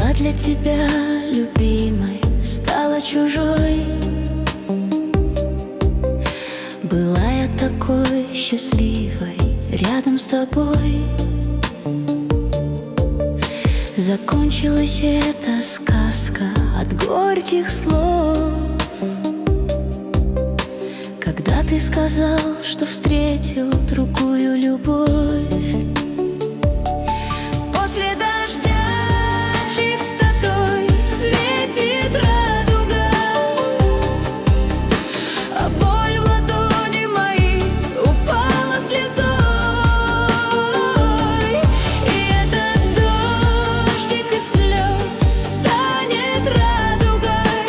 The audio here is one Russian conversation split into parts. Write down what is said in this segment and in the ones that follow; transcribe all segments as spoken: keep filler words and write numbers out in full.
Была для тебя любимой, стала чужой. Была я такой счастливой рядом с тобой. Закончилась эта сказка от горьких слов, когда ты сказал, что встретил другую любовь. После дождя чистотой светит радуга, а боль в ладони моей упала слезой. И этот дождик из слез станет радугой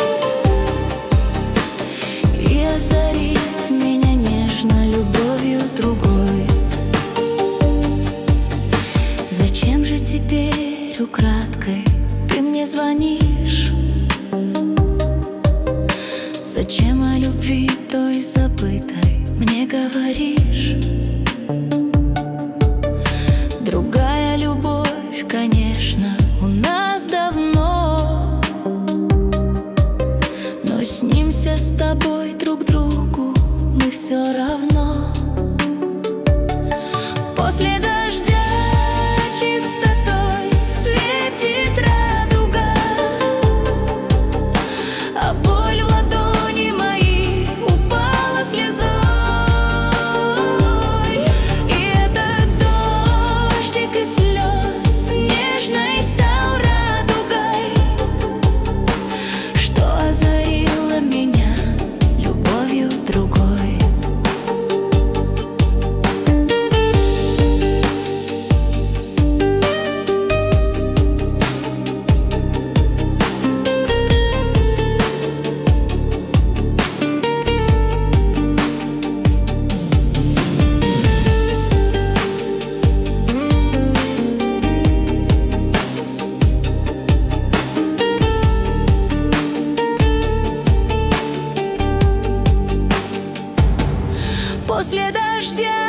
и озарит меня нежно любовью другой. Зачем же теперь украдкой ты мне звонишь? Зачем о любви той забытой мне говоришь? Другая любовь, конечно, у нас давно, но снимся с тобой друг другу мы все равно. После дождя чистотой светит радуга, а боль в ладони моей упала слезой. И этот дождик из слез нежной стал радугой, что озарила меня любовью другой. После дождя